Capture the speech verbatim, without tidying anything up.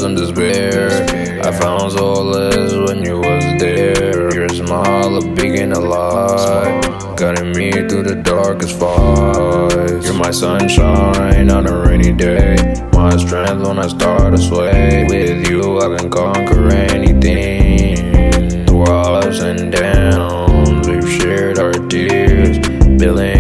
in despair. I found solace when you was there. Your smile, a beacon of light, guiding me through the darkest fights. You're my sunshine on a rainy day, my strength when I start to sway. With you I can conquer anything. Through our ups and downs, we've shared our tears, building